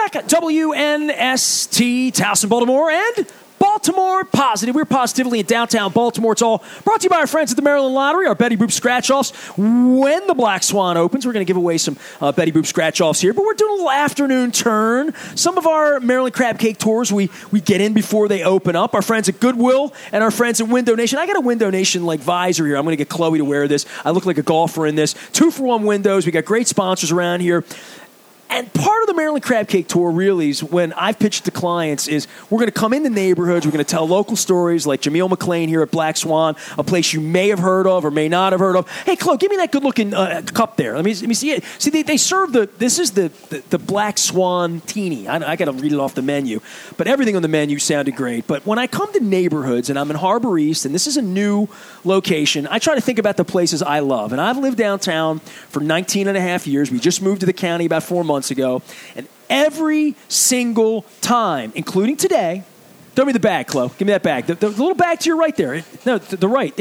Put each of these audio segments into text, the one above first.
back at WNST, Towson, Baltimore, and Baltimore Positive. We're positively in downtown Baltimore. It's all brought to you by our friends at the Maryland Lottery, our Betty Boop scratch-offs. When the Black Swan opens, we're going to give away some Betty Boop scratch-offs here, but we're doing a little afternoon turn. Some of our Maryland Crab Cake tours, we get in before they open up. Our friends at Goodwill and our friends at Window Nation. I got a Window Nation like visor here. I'm going to get Chloe to wear this. I look like a golfer in this. 2-for-1 windows. We got great sponsors around here. And part of the Maryland Crab Cake Tour really is when I've pitched to clients is we're going to come into neighborhoods, we're going to tell local stories like Jameel McLean here at Black Swan, a place you may have heard of or may not have heard of. Hey, Chloe, give me that good-looking cup there. Let me see it. See, they serve this is the Black Swan Teeny. I got to read it off the menu. But everything on the menu sounded great. But when I come to neighborhoods, and I'm in Harbor East, and this is a new location, I try to think about the places I love. And I've lived downtown for 19 and a half years. We just moved to the county about 4 months ago, and every single time, including today, throw me the bag, Chloe. Give me that bag. The little bag to your right there. No, the right.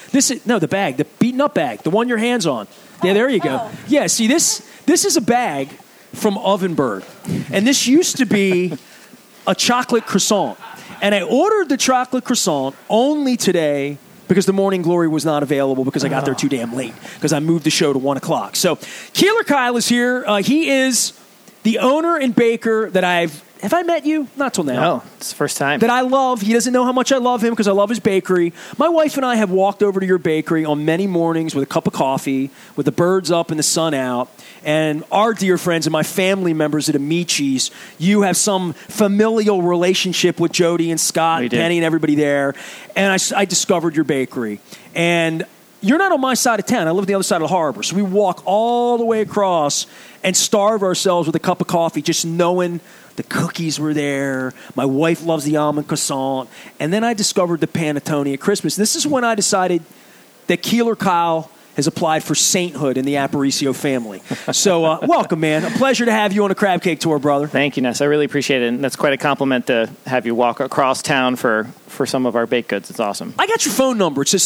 The bag, the beaten up bag, the one your hand's on. Yeah, there you go. Yeah, see, this is a bag from Ovenberg, and this used to be a chocolate croissant, and I ordered the chocolate croissant only today because the Morning Glory was not available because I got there too damn late because I moved the show to 1 o'clock. So Keeler Kyle is here. He is the owner and baker that have I met you? Not till now. No, it's the first time. That I love. He doesn't know how much I love him because I love his bakery. My wife and I have walked over to your bakery on many mornings with a cup of coffee, with the birds up and the sun out. And our dear friends and my family members at Amici's, you have some familial relationship with Jody and Scott and Penny and everybody there. And I discovered your bakery. And you're not on my side of town. I live on the other side of the harbor. So we walk all the way across and starve ourselves with a cup of coffee just knowing the cookies were there. My wife loves the almond croissant. And then I discovered the panettone at Christmas. This is when I decided that Keeler Kyle has applied for sainthood in the Aparicio family. So welcome, man. A pleasure to have you on a Crab Cake Tour, brother. Thank you, Ness. I really appreciate it. And that's quite a compliment to have you walk across town for some of our baked goods. It's awesome. I got your phone number. It says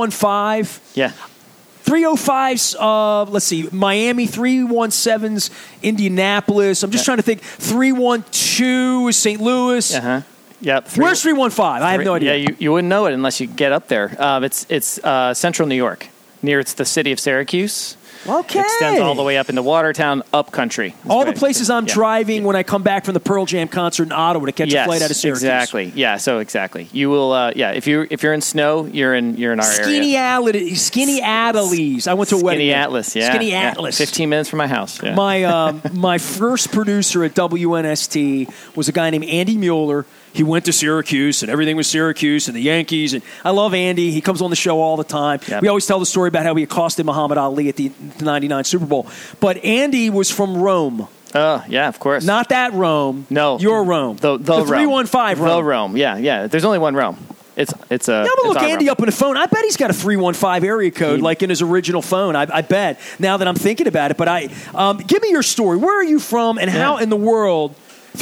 315. Yeah. 305's, let's see, Miami, 317's Indianapolis. I'm just trying to think. 312 is St. Louis. Uh-huh. Yep. Where's 315? I have no idea. Yeah, you wouldn't know it unless you get up there. It's central New York, near the city of Syracuse. Okay. It extends all the way up into Watertown, up country. All the places I'm driving when I come back from the Pearl Jam concert in Ottawa to catch a flight out of Syracuse. Exactly. Yeah. So exactly. You will. If you're in snow, you're in our area. Skinny Atlas. I went to a wedding. Skinny Atlas. Yeah. Skinny Atlas. 15 minutes from my house. Yeah. My first producer at WNST was a guy named Andy Mueller. He went to Syracuse, and everything was Syracuse and the Yankees. And I love Andy. He comes on the show all the time. Yep. We always tell the story about how he accosted Muhammad Ali at the 99 Super Bowl. But Andy was from Rome. Oh, yeah, of course. Not that Rome. No. Your Rome. The 315 Rome. The Rome. Yeah. There's only one Rome. I'm going to look Andy up on the phone. I bet he's got a 315 area code like in his original phone. I bet, now that I'm thinking about it. But give me your story. Where are you from and how in the world...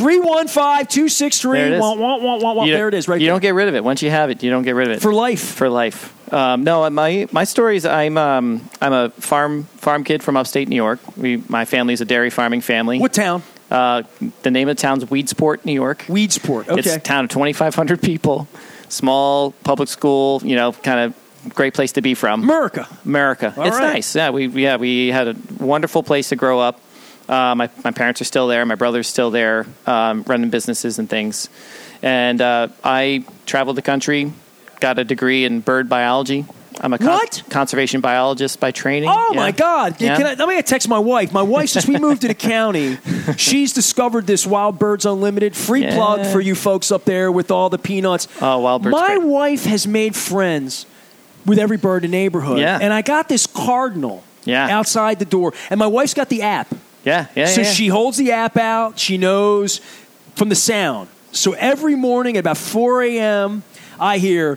315-263. There it is, right there. You don't get rid of it. Once you have it, you don't get rid of it. For life. For life. No, my story is I'm a farm kid from upstate New York. My family's a dairy farming family. What town? The name of the town's Weedsport, New York. Weedsport, okay. It's a town of 2,500 people. Small public school, kind of great place to be from. America. It's nice. Yeah, we had a wonderful place to grow up. My parents are still there. My brother's still there, running businesses and things. And I traveled the country, got a degree in bird biology. I'm a conservation biologist by training. Oh, my God. Yeah. Let me text my wife. My wife, since we moved to the county, she's discovered this Wild Birds Unlimited. Free plug for you folks up there with all the peanuts. Oh, Wild Birds. My wife has made friends with every bird in the neighborhood. Yeah. And I got this cardinal outside the door. And my wife's got the app. So she holds the app out. She knows from the sound. So every morning at about 4 a.m., I hear...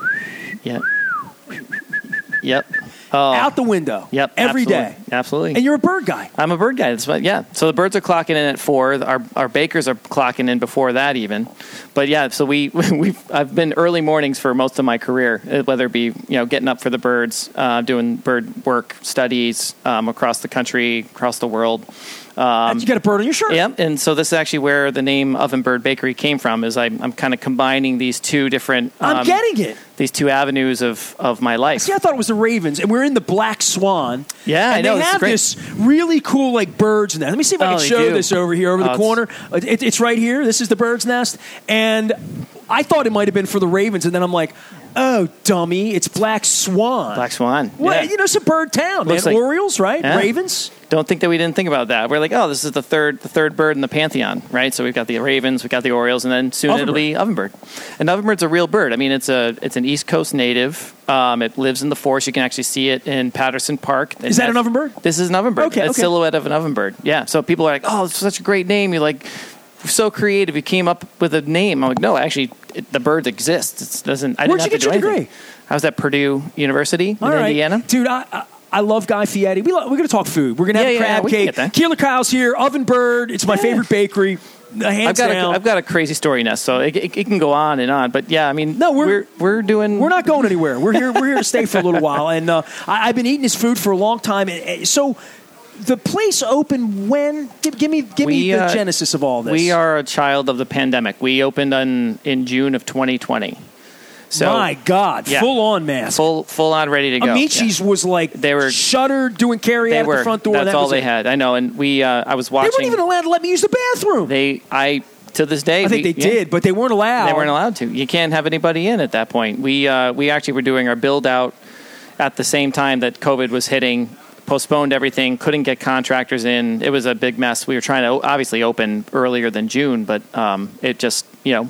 Yep. Out the window. Yep. Every day. Absolutely. And you're a bird guy. I'm a bird guy. So the birds are clocking in at 4. Our bakers are clocking in before that even. But so I've been early mornings for most of my career, whether it be getting up for the birds, doing bird work studies across the country, across the world. You got a bird on your shirt. Yeah, and so this is actually where the name Oven Bird Bakery came from. Is I'm kind of combining these two different. I'm getting it. These two avenues of my life. See, I thought it was the Ravens, and we're in the Black Swan. Yeah, and I know. They have this really cool birds nest. Let me see if I can show this over the corner. It's right here. This is the bird's nest, and I thought it might have been for the Ravens, and then I'm like, oh, dummy, it's Black Swan. Black Swan. Well, yeah. It's a bird town, man. Orioles, right? Yeah. Ravens. Don't think that we didn't think about that. We're like, oh, this is the third bird in the pantheon, right? So we've got the Ravens, we've got the Orioles, and then soon it'll be Ovenbird. And Ovenbird's a real bird. I mean, it's an East Coast native. It lives in the forest. You can actually see it in Patterson Park. Is that an Ovenbird? This is an Ovenbird. Okay, a silhouette of an Ovenbird. Yeah. So people are like, oh, it's such a great name. You're like, so creative. You came up with a name. I'm like, no, actually, the bird exists. It doesn't. Where'd you get your degree? I was at Purdue University in Indiana. Dude, I love Guy Fieri. We're going to talk food. We're going to have crab cake. Keeler Kyle's here. Ovenbird. It's my favorite bakery. Hands down. I've got a crazy story, Ness, so it can go on and on. But yeah, I mean, no, we're doing. We're not going anywhere. We're here to stay for a little while. And I've been eating his food for a long time. So the place opened when? Give me the genesis of all this. We are a child of the pandemic. We opened in June of 2020. So, my God, full on mask. Full on ready to go. Amici's was they were shuttered, doing carry out at the front door. That's all they had. I know. And I was watching. They weren't even allowed to let me use the bathroom. To this day, I think they did, but they weren't allowed. They weren't allowed to. You can't have anybody in at that point. We actually were doing our build out at the same time that COVID was hitting. Postponed everything. Couldn't get contractors in. It was a big mess. We were trying to obviously open earlier than June, but it just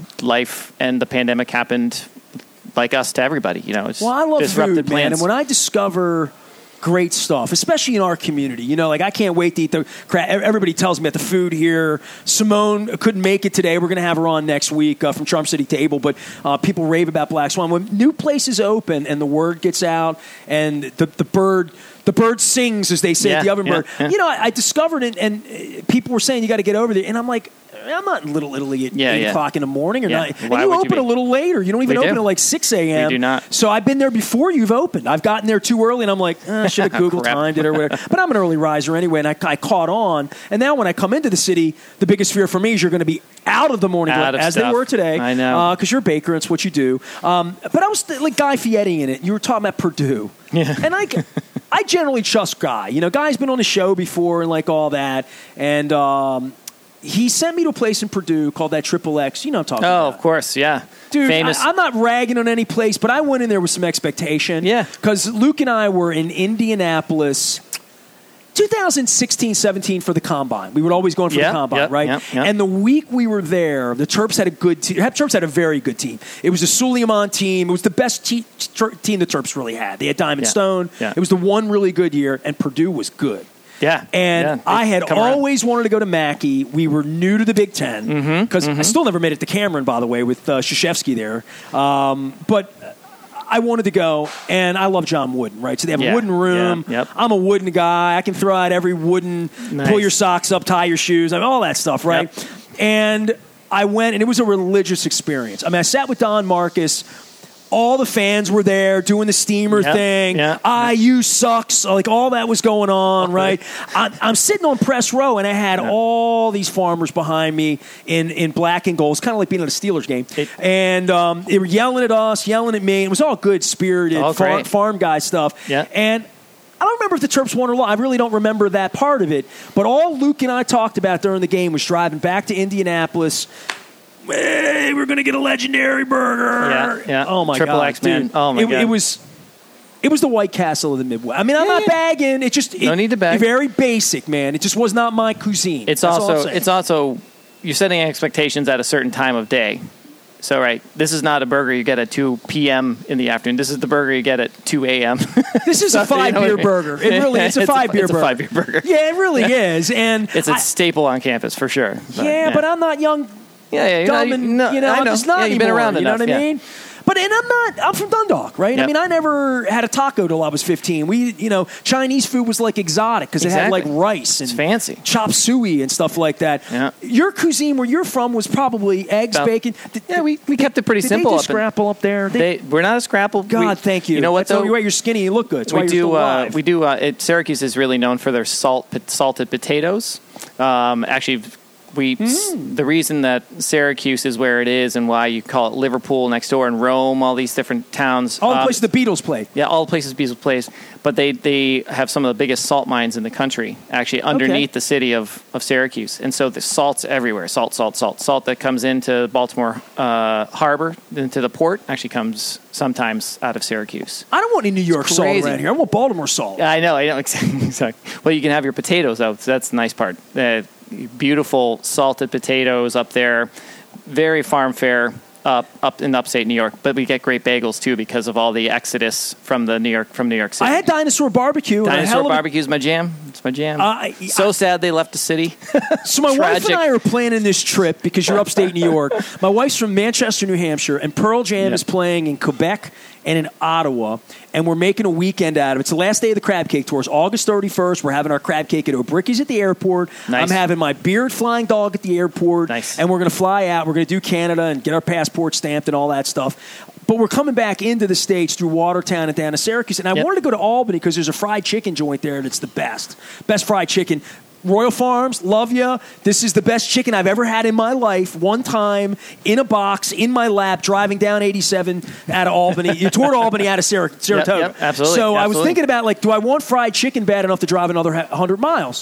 life and the pandemic happened. Like us to everybody, I love disrupted food, plans. Man, and when I discover great stuff, especially in our community, I can't wait to eat the crap. Everybody tells me at the food here. Simone couldn't make it today. We're going to have her on next week from Charm City Table, but people rave about Black Swan. When new places open and the word gets out and the bird sings, as they say at the Ovenbird. Yeah. I discovered it, and people were saying you got to get over there, and I'm like, I'm not in Little Italy at 8 o'clock in the morning or 9. And you open a little later. You don't even open at 6 a.m. We do not. So I've been there before you've opened. I've gotten there too early, and I'm like, I should have Google timed it or whatever. But I'm an early riser anyway, and I caught on. And now when I come into the city, the biggest fear for me is you're going to be out of the morning as they were today. I know. Because you're a baker, and it's what you do. But I was like Guy Fieri in it. You were talking about Purdue. Yeah. And I generally trust Guy. Guy's been on the show before and all that. And he sent me to a place in Purdue called that Triple X. You know what I'm talking about. Oh, of course, yeah. Dude, famous. I'm not ragging on any place, but I went in there with some expectation. Yeah. Because Luke and I were in Indianapolis 2016-17 for the Combine. We would always go in for the Combine, right? Yep. And the week we were there, the Terps had a good team. Terps had a very good team. It was a Suleiman team. It was the best team the Terps really had. They had Diamond Stone. Yeah. It was the one really good year, and Purdue was good. Yeah. And I had always wanted to go to Mackey. We were new to the Big Ten because I still never made it to Cameron, by the way, with Krzyzewski there. But I wanted to go, and I love John Wooden, right? So they have a wooden room. Yeah. Yep. I'm a wooden guy. I can throw out every wooden, pull your socks up, tie your shoes, all that stuff, right? Yep. And I went, and it was a religious experience. I sat with Don Marcus. All the fans were there doing the steamer thing. Yeah. IU sucks. All that was going on, right? I'm sitting on press row, and I had all these farmers behind me in black and gold. It's kind of like being at a Steelers game. And they were yelling at us, yelling at me. It was all good, spirited, farm guy stuff. Yeah. And I don't remember if the Terps won or lost. I really don't remember that part of it. But all Luke and I talked about during the game was driving back to Indianapolis. Hey, we're going to get a legendary burger. Yeah. Oh, my Triple God. X, man. Dude, oh, my God. It was the White Castle of the Midwest. I'm not bagging. No need to bag. Very basic, man. It just was not my cuisine. It's also you're setting expectations at a certain time of day. So, right, this is not a burger you get at 2 p.m. in the afternoon. This is the burger you get at 2 a.m. This is a 5-beer burger. It really is a 5-beer burger. It's a 5-beer burger. Yeah, it really is. And it's a staple on campus for sure. But I'm not young. Yeah, dumb and, I know. I'm just not you've been anymore, around enough. You know what I mean? I'm from Dundalk, right? Yep. I mean, I never had a taco till I was 15. Chinese food was like exotic because it had like rice and fancy chop suey and stuff like that. Yeah. Your cuisine where you're from was probably eggs, bacon. We kept it pretty simple. Did they do scrapple up there? We're not a scrapple. God, thank you. You know what, though? You're right, you're skinny, you look good. That's why you're still alive. We do. Syracuse is really known for their salted potatoes. Actually, the reason that Syracuse is where it is and why you call it Liverpool next door and Rome, all these different towns. All the places the Beatles played. Yeah, all the places Beatles plays. But they have some of the biggest salt mines in the country, actually, underneath the city of Syracuse. And so the salt's everywhere. Salt. Salt that comes into Baltimore Harbor, into the port, actually comes sometimes out of Syracuse. I don't want any New York salt around here. I want Baltimore salt. I know, exactly. Well, you can have your potatoes out. So that's the nice part. Beautiful salted potatoes up there. Very farm fare up in upstate New York. But we get great bagels, too, because of all the exodus from New York City. I had Dinosaur Barbecue. Dinosaur Barbecue is my jam. It's my jam. So sad they left the city. So my wife and I are planning this trip because you're upstate New York. My wife's from Manchester, New Hampshire, and Pearl Jam is playing in Quebec and in Ottawa, and we're making a weekend out of it. It's the last day of the crab cake tours, August 31st. We're having our crab cake at O'Bricky's at the airport. Nice. I'm having my beard flying dog at the airport. Nice. And we're going to fly out. We're going to do Canada and get our passport stamped and all that stuff. But we're coming back into the States through Watertown and down to Syracuse. And I wanted to go to Albany because there's a fried chicken joint there that's the best. Best fried chicken. Royal Farms, love ya. This is the best chicken I've ever had in my life. One time, in a box, in my lap, driving down 87 out of Albany, toward Albany out of Saratoga. Yep, absolutely. So I was thinking about, do I want fried chicken bad enough to drive another 100 miles?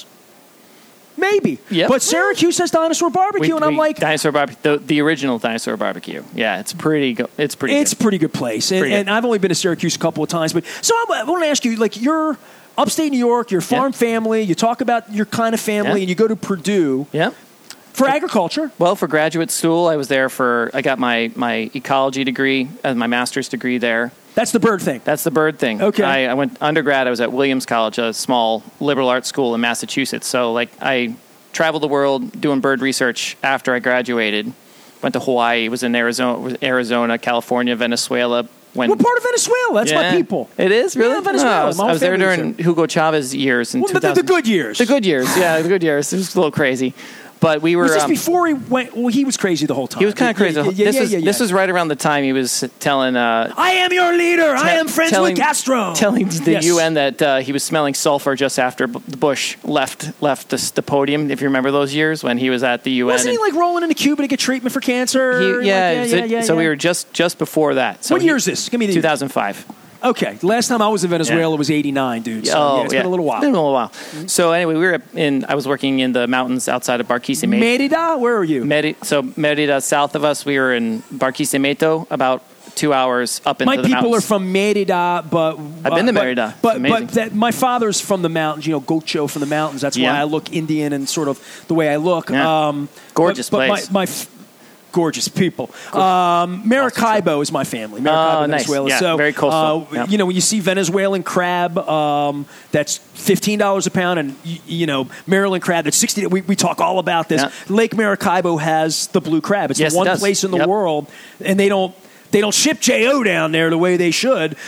Maybe. Yep. But Syracuse has Dinosaur Barbecue, and I'm like... Dinosaur Barbecue, the original Dinosaur Barbecue. Yeah, it's pretty good. It's a pretty good place. And I've only been to Syracuse a couple of times. So I want to ask you, you're... upstate New York, your farm family, you talk about your kind of family, and you go to Purdue for agriculture. Well, for graduate school, I was there I got my ecology degree and my master's degree there. That's the bird thing. That's the bird thing. Okay. I went undergrad, I was at Williams College, a small liberal arts school in Massachusetts. So, I traveled the world doing bird research after I graduated. Went to Hawaii, was in Arizona, California, Venezuela. What part of Venezuela? That's my people. It is, really? Yeah, Venezuela. I was there during Hugo Chavez years in 2000. The good years. The good years, yeah, the good years. It was a little crazy. But we were... Was this before he went... Well, he was crazy the whole time. He was kind of crazy. This was right around the time he was telling... I am your leader. I am friends with Castro. Telling the UN that he was smelling sulfur just after Bush left the podium, if you remember those years when he was at the UN. Wasn't he rolling into Cuba to get treatment for cancer? So we were just before that. So what year is this? Give me the 2005. Okay, last time I was in Venezuela was 89, dude. So it's been a little while. It's been a little while. So anyway, I was working in the mountains outside of Barquisimeto. Mérida? Where are you? Mérida, south of us. We were in Barquisimeto, about 2 hours up into the mountains. My people are from Mérida, but... I've been to Mérida. But my father's from the mountains, Gocho from the mountains. That's why I look Indian and sort of the way I look. Yeah. Gorgeous place. Gorgeous people. Maracaibo is my family. Maracaibo, nice. Venezuela. Yeah, so, very coastal. When you see Venezuelan crab, that's $15 a pound, and Maryland crab that's $60. We talk all about this. Yeah. Lake Maracaibo has the blue crab. It's the one place in the world, and they don't ship JO down there the way they should.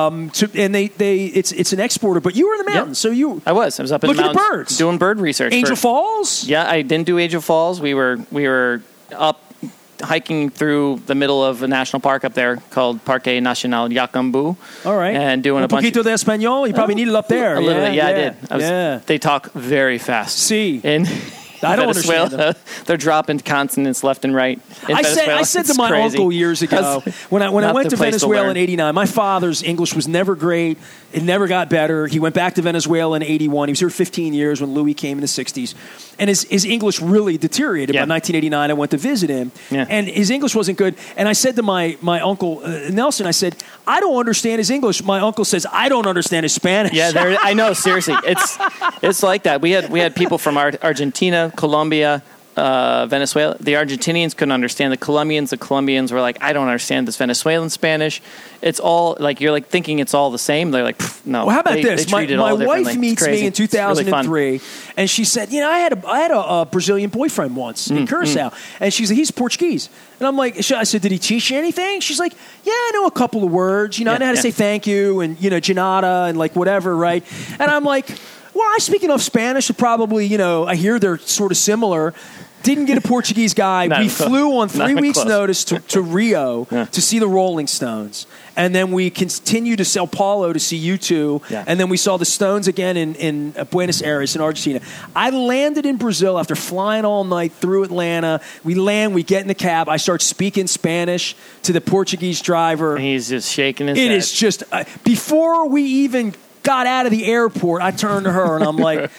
It's an exporter. But you were in the mountains, so you... I was up in the mountains. Looking at birds. Doing bird research. Angel Falls? Yeah, I didn't do Angel Falls. We were up hiking through the middle of a national park up there called Parque Nacional Yacambú. All right. And doing a bunch of... poquito de español? You probably need it up there. A little bit, I did. They talk very fast. See. I don't understand them. They're dropping consonants left and right. I said to my uncle years ago, when I went to Venezuela in 89, my father's English was never great. It never got better. He went back to Venezuela in 81. He was here 15 years when Louis came in the 60s. And his English really deteriorated. By 1989, I went to visit him. Yeah. And his English wasn't good. And I said to my uncle, Nelson, I said, I don't understand his English. My uncle says, I don't understand his Spanish. Yeah, I know, seriously. It's like that. We had people from Argentina, Colombia, Venezuela. The Argentinians couldn't understand the Colombians. The Colombians were like, I don't understand this Venezuelan Spanish. It's all like you're like thinking it's all the same. They're like, no. Well, how about this? They treat it my all wife differently. meets me in 2003, really and she said, I had a Brazilian boyfriend once in Curacao, and she's like, he's Portuguese, and I'm like, I said, did he teach you anything? She's like, yeah, I know a couple of words. I know how to say thank you and Janata and like whatever, right? And I'm like, well, I speak enough Spanish to probably, I hear they're sort of similar. Didn't get a Portuguese guy. We flew on 3 weeks' notice to Rio to see the Rolling Stones. And then we continued to Sao Paulo to see U2. Yeah. And then we saw the Stones again in Buenos Aires in Argentina. I landed in Brazil after flying all night through Atlanta. We land, we get in the cab. I start speaking Spanish to the Portuguese driver. And he's just shaking his head. It is just, before we even got out of the airport, I turned to her and I'm like,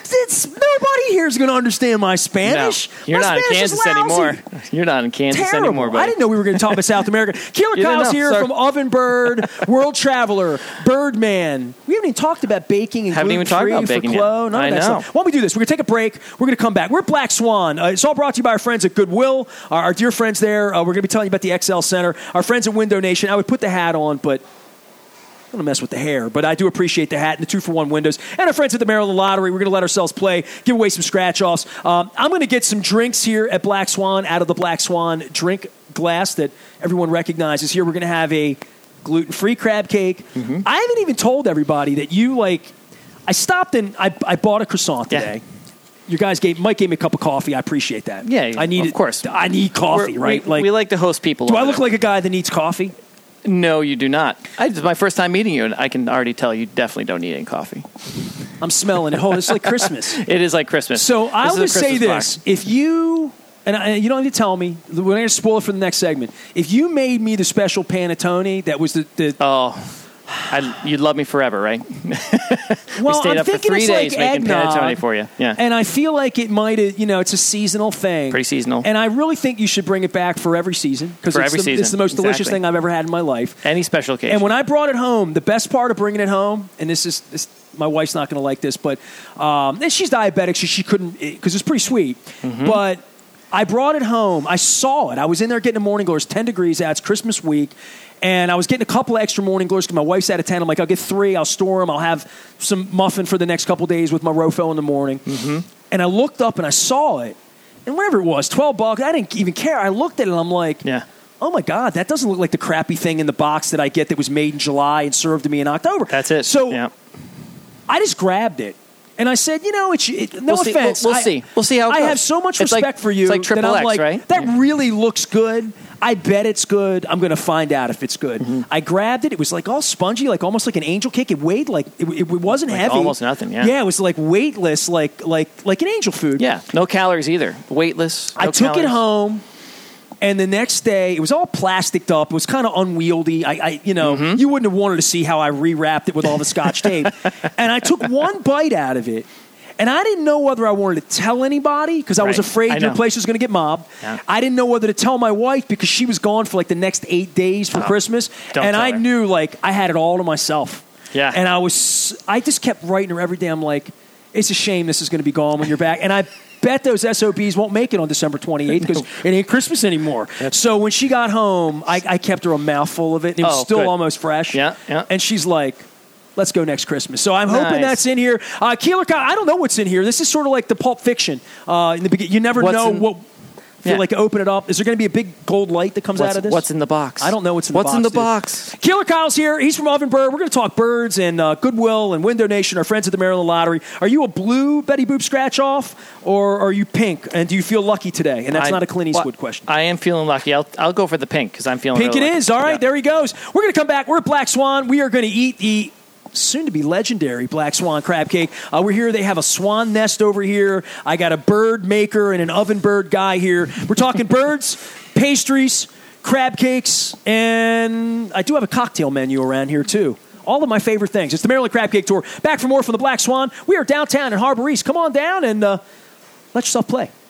nobody here is going to understand my Spanish. No, you're not in Kansas anymore. You're not in Kansas anymore, buddy. I didn't know we were going to talk about South America. Keeler Kyle's here from Oven Bird, World Traveler, Birdman. We haven't even talked about baking and haven't even talked about baking yet. I know. Why don't we do this? We're going to take a break. We're going to come back. We're at Black Swan. It's all brought to you by our friends at Goodwill, our dear friends there. We're going to be telling you about the XL Center. Our friends at Window Nation. I would put the hat on, but I'm going to mess with the hair, but I do appreciate the hat and the 2-for-1 windows. And our friends at the Maryland Lottery, we're going to let ourselves play, give away some scratch-offs. I'm going to get some drinks here at Black Swan out of the Black Swan drink glass that everyone recognizes here. We're going to have a gluten-free crab cake. Mm-hmm. I haven't even told everybody that I stopped and I bought a croissant today. Yeah. You guys Mike gave me a cup of coffee. I appreciate that. Yeah, I need of course. I need coffee, right? We like to host people. Do I look like a guy that needs coffee? No, you do not. It's my first time meeting you, and I can already tell you definitely don't need any coffee. I'm smelling it. Oh, it's like Christmas. It is like Christmas. So I'll just say this. If you, and you don't need to tell me, we're going to spoil it for the next segment. If you made me the special panettone, that was you'd love me forever, right? Well, we stayed up for 3 days making panettone for you. Yeah. And I feel like it might have, it's a seasonal thing. Pretty seasonal. And I really think you should bring it back for every season. Because it's the most delicious thing I've ever had in my life. Any special occasion. And when I brought it home, the best part of bringing it home, and this my wife's not going to like this, but and she's diabetic, so she couldn't, because it's pretty sweet. Mm-hmm. But I brought it home. I saw it. I was in there getting a morning glory. It's 10 degrees out. It's Christmas week. And I was getting a couple of extra morning glories because my wife's out of town. I'm like, I'll get 3. I'll store them. I'll have some muffin for the next couple of days with my Rofo in the morning. Mm-hmm. And I looked up and I saw it. And whatever it was, $12, I didn't even care. I looked at it and I'm like, oh my God, that doesn't look like the crappy thing in the box that I get that was made in July and served to me in October. That's it. So I just grabbed it. And I said, no offense. We'll see. We'll see how it goes. I have so much respect for you. It's like Triple X, right? That really looks good. I bet it's good. I'm going to find out if it's good. Mm-hmm. I grabbed it. It was like all spongy, like almost like an angel cake. It weighed like it wasn't heavy. Almost nothing. Yeah. Yeah, it was like weightless, like an angel food. Yeah, no calories either. Weightless. I took it home, and the next day it was all plasticed up. It was kind of unwieldy. You wouldn't have wanted to see how I rewrapped it with all the Scotch tape. And I took one bite out of it. And I didn't know whether I wanted to tell anybody because I was afraid your place was going to get mobbed. Yeah. I didn't know whether to tell my wife because she was gone for like the next 8 days for Christmas. And I knew like I had it all to myself. Yeah. And I just kept writing her every day. I'm like, it's a shame this is going to be gone when you're back. And I bet those SOBs won't make it on December 28th because it ain't Christmas anymore. So when she got home, I kept her a mouthful of it. And it was still almost fresh. Yeah. And she's like, let's go next Christmas. So I'm hoping that's in here. Keeler Kyle, I don't know what's in here. This is sort of like the Pulp Fiction. In the beginning, you never know what. Feel like open it up. Is there going to be a big gold light that comes out of this? What's in the box? I don't know what's in the box. What's in the box? Keeler Kyle's here. He's from Oven Bird. We're going to talk birds and Goodwill and Window Nation, our friends at the Maryland Lottery. Are you a blue Betty Boop scratch off or are you pink? And do you feel lucky today? And that's not a Clint Eastwood question. I am feeling lucky. I'll go for the pink because I'm feeling pink. Really it is. All right, there he goes. We're going to come back. We're at Black Swan. We are going to eat the soon-to-be legendary Black Swan crab cake. We're here. They have a swan nest over here. I got a bird maker and an oven bird guy here. We're talking birds, pastries, crab cakes, and I do have a cocktail menu around here, too. All of my favorite things. It's the Maryland Crab Cake Tour. Back for more from the Black Swan. We are downtown in Harbor East. Come on down and let yourself play.